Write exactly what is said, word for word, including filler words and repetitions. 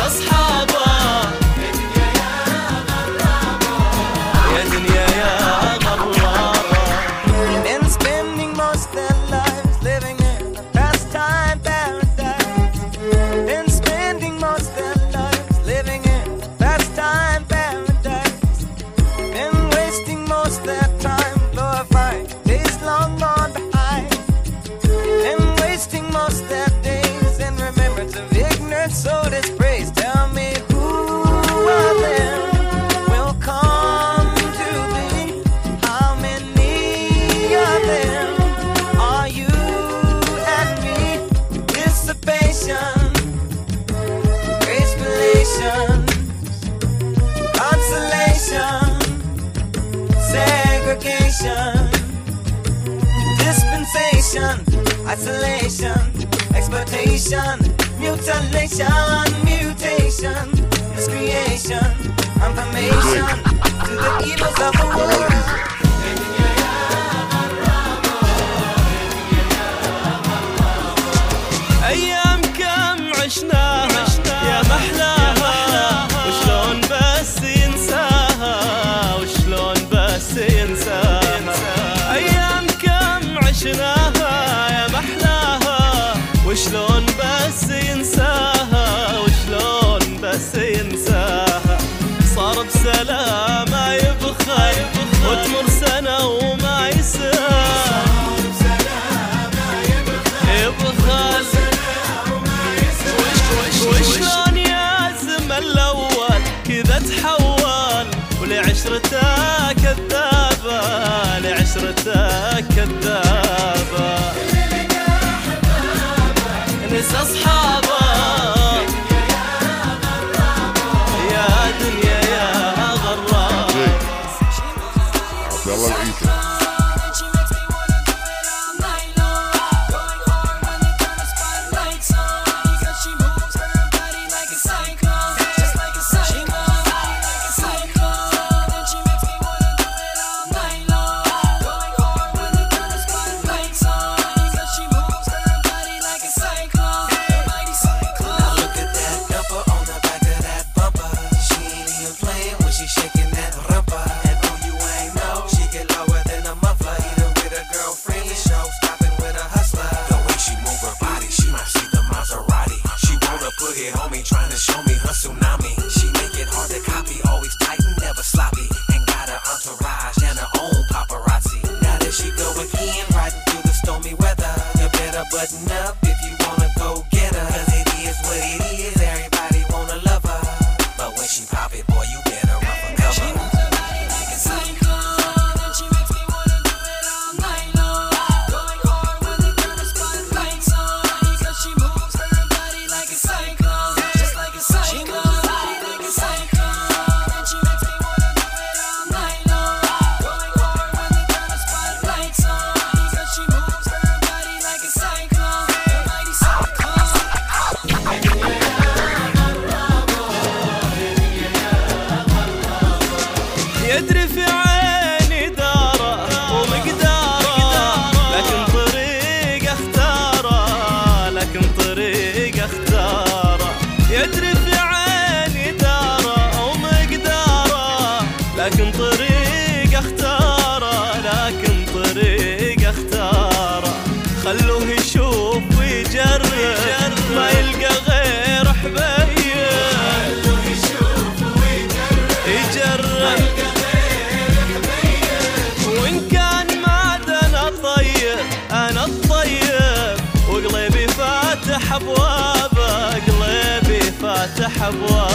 ننسى أصحابه. يا دنيا يا غرابة، يا دنيا يا غرابة. Been spending most their lives living in a pastime paradise. Been spending most their lives living in a pastime paradise. Been wasting most their time glorifying days long gone behind. Been wasting most their days in remembrance of ignorance so dispraised. Tell me who of them will come to be? How many of them are you and me? Dissipation, gracefulation, consolation, segregation, dispensation, isolation, exploitation, mutilation, mutation, miscreation, confirmation to the evils of the world. أيام كم عشناها يا محلاها، وشلون بس ينساها، وشلون بس ينساها. أيام كم عشناها يا محلاها، وشلون بس ينساها، وشلون بس ينساها. صار بسلام ما يبخل وتمر سنة وما يساها. يبخل وشلون يا زمن الأول كذا تحول، ولعشرته كذابة، لعشرته كذابة. ننسى أصحابه. يا دنيا يا غرابة. عبدالله العيسى. Trying to show me her tsunami. She make it hard to copy, always tight and never sloppy. And got her entourage and her own paparazzi. Now that she go again, riding through the stormy weather. You better button up if you wanna go get her. Cause it is what it is, everybody wanna love her. But when she pop it, boy, you better run for cover. She moves her body like a cyclone, and she makes me wanna do it all night long. Going hard when they turn the spotlights on. Because she moves her body like a cyclone. She moves her body like a cyclone, and she makes me wanna do it all night long. Going hard when they turn the spotlights on. Because she moves her body like a cyclone, a mighty cyclone. يدري في عيني داره ومقداره، لكن طريق اختاره، لكن طريق اختاره. يدري في عيني داره ومقداره، لكن طريق اختاره، لكن طريق اختاره. خلوه يشوف ويجرب ما يلقى غير حبيب. خلوه يشوف ويجرب يجرب وإن كان معدن طيب أنا الطيب، وقلبي فاتح أبوابه، قلبي فاتح أبوابه.